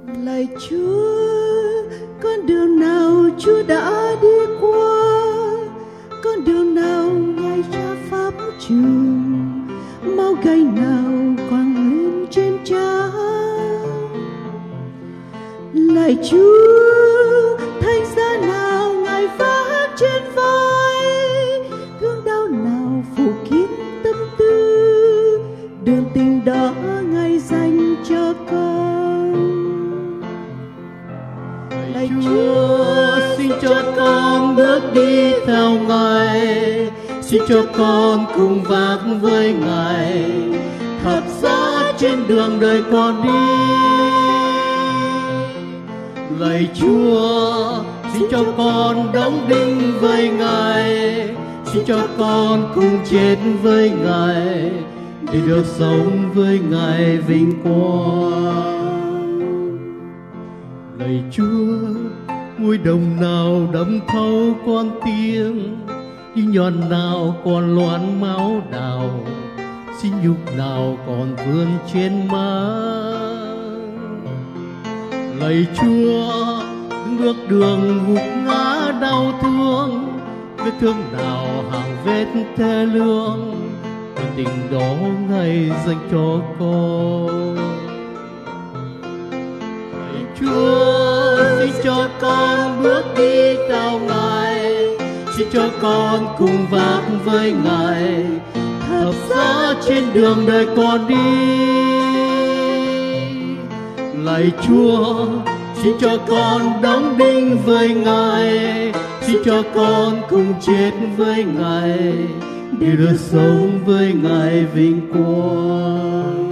Lạy Chúa, con đường nào Chúa đã đi qua, con đường nào Ngài cha pháp trường, máu gay nào quăng lên trên trán. Lạy Chúa, thánh giá nào Ngài vác trên vai, thương đau nào phủ kín tâm tư, đường tình đó Ngài dành cho con. Lạy Chúa, xin cho con bước đi theo Ngài, xin cho con cùng vác với Ngài thập giá trên đường đời con đi. Lạy Chúa, xin cho con đóng đinh với Ngài, xin cho con cùng chết với Ngài để được sống với Ngài vinh quang. Lạy Chúa, ngôi đồng nào đẫm thấu con tiếng, như nhọn nào còn loạn máu đào, xin nhục nào còn vươn trên má. Lạy Chúa, bước đường gục ngã đau thương, vết thương nào hàng vết thê lương, tình đó Ngài dành cho con. Lạy Chúa, xin cho con bước đi theo Ngài, xin cho con cùng vác với Ngài thập giá trên đường đời con đi. Lạy Chúa, xin cho con đóng đinh với Ngài, xin cho con cùng chết với Ngài để được sống với Ngài vinh quang.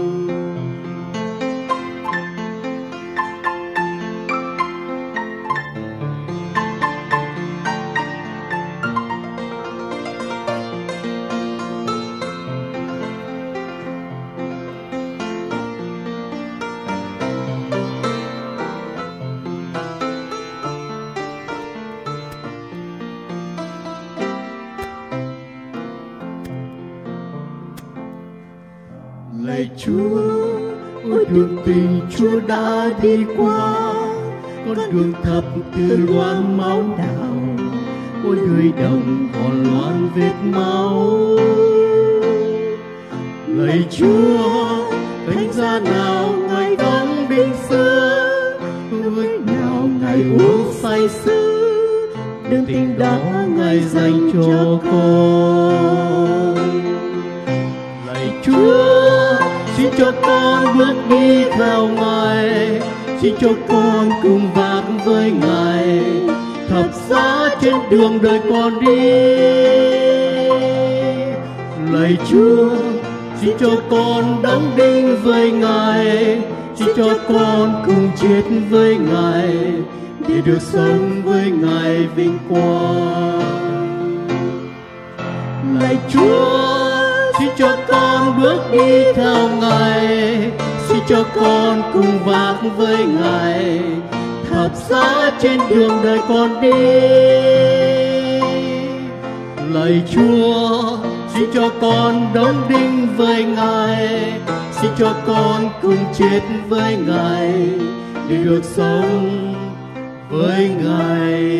Lạy Chúa, ôi đường tình Chúa đã đi qua, con đường thập từ loang máu đào, ôi người đồng còn loang vết máu. Lạy Chúa, thánh giá nào Ngài đóng đinh xưa, hương nào Ngài uống say sưa, đường tình đó Ngài dành cho con. Lạy Chúa, xin cho con bước đi theo Ngài, xin cho con cùng vác với Ngài thập giá trên đường đời con đi. Lạy Chúa, xin cho con đóng đinh với Ngài, xin cho con cùng chết với Ngài để được sống với Ngài vinh quang. Lạy Chúa, xin cho con bước đi theo Ngài, xin cho con cùng vác với Ngài thập giá trên đường đời con đi. Lạy Chúa, xin cho con đóng đinh với Ngài, xin cho con cùng chết với Ngài để được sống với Ngài